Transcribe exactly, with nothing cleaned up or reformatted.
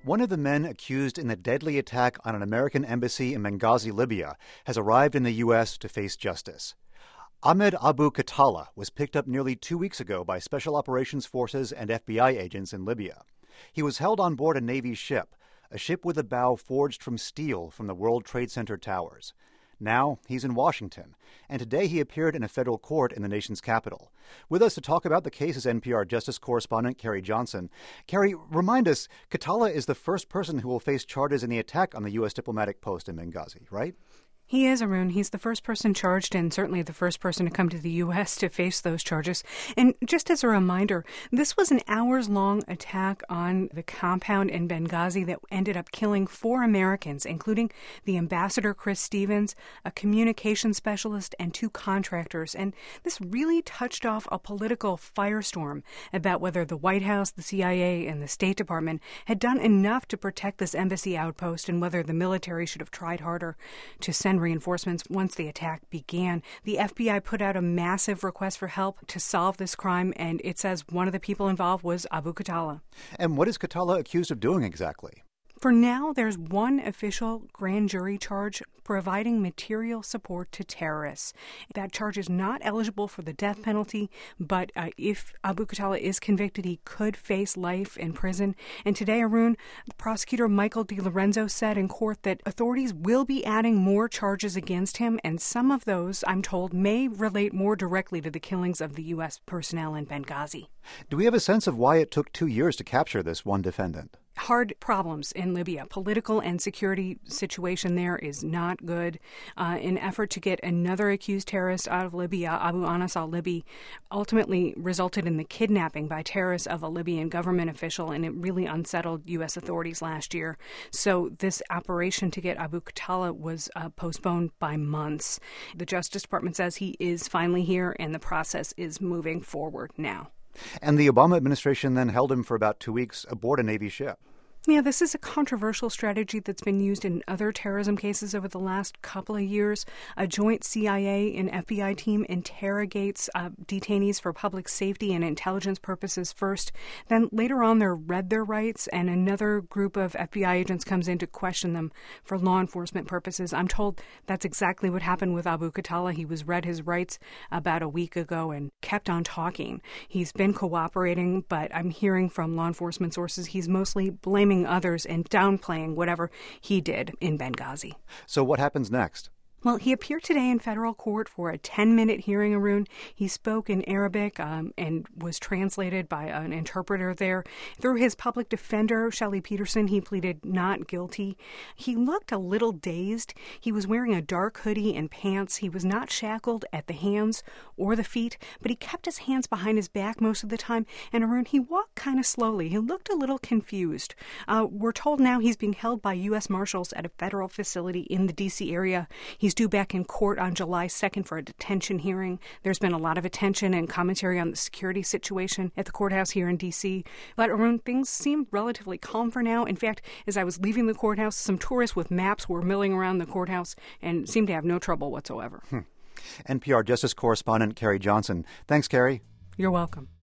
One of the men accused in the deadly attack on an American embassy in Benghazi, Libya, has arrived in the U S to face justice. Ahmed Abu Khatallah was picked up nearly two weeks ago by Special Operations Forces and F B I agents in Libya. He was held on board a Navy ship, a ship with a bow forged from steel from the World Trade Center towers. Now he's in Washington, and today he appeared in a federal court in the nation's capital. With us to talk about the case is N P R Justice correspondent Carrie Johnson. Carrie, remind us, Khatallah is the first person who will face charges in the attack on the U S diplomatic post in Benghazi, right? He is, Arun. He's the first person charged and certainly the first person to come to the U S to face those charges. And just as a reminder, this was an hours-long attack on the compound in Benghazi that ended up killing four Americans, including the ambassador, Chris Stevens, a communication specialist, and two contractors. And this really touched off a political firestorm about whether the White House, the C I A, and the State Department had done enough to protect this embassy outpost and whether the military should have tried harder to send reinforcements once the attack began. The F B I put out a massive request for help to solve this crime, and it says one of the people involved was Abu Khatallah. And what is Khatallah accused of doing exactly? For now, there's one official grand jury charge, providing material support to terrorists. That charge is not eligible for the death penalty, but uh, if Abu Khatallah is convicted, he could face life in prison. And today, Arun, prosecutor Michael DiLorenzo said in court that authorities will be adding more charges against him, and some of those, I'm told, may relate more directly to the killings of the U S personnel in Benghazi. Do we have a sense of why it took two years to capture this one defendant? Hard problems in Libya. Political and security situation there is not good. Uh, an effort to get another accused terrorist out of Libya, Abu Anas al-Libi, ultimately resulted in the kidnapping by terrorists of a Libyan government official, and it really unsettled U S authorities last year. So this operation to get Abu Khatallah was uh, postponed by months. The Justice Department says he is finally here, and the process is moving forward now. And the Obama administration then held him for about two weeks aboard a Navy ship. Yeah, this is a controversial strategy that's been used in other terrorism cases over the last couple of years. A joint C I A and F B I team interrogates uh, detainees for public safety and intelligence purposes first. Then later on, they're read their rights, and another group of F B I agents comes in to question them for law enforcement purposes. I'm told that's exactly what happened with Abu Khatallah. He was read his rights about a week ago and kept on talking. He's been cooperating, but I'm hearing from law enforcement sources he's mostly blaming others and downplaying whatever he did in Benghazi. So what happens next? Well, he appeared today in federal court for a ten-minute hearing, Arun. He spoke in Arabic um, and was translated by an interpreter there. Through his public defender, Shelley Peterson, he pleaded not guilty. He looked a little dazed. He was wearing a dark hoodie and pants. He was not shackled at the hands or the feet, but he kept his hands behind his back most of the time. And, Arun, he walked kind of slowly. He looked a little confused. Uh, we're told now he's being held by U S Marshals at a federal facility in the D C area. He's due back in court on July second for a detention hearing. There's been a lot of attention and commentary on the security situation at the courthouse here in D C. But, Arun, things seem relatively calm for now. In fact, as I was leaving the courthouse, some tourists with maps were milling around the courthouse and seemed to have no trouble whatsoever. Hmm. N P R Justice correspondent Carrie Johnson. Thanks, Carrie. You're welcome.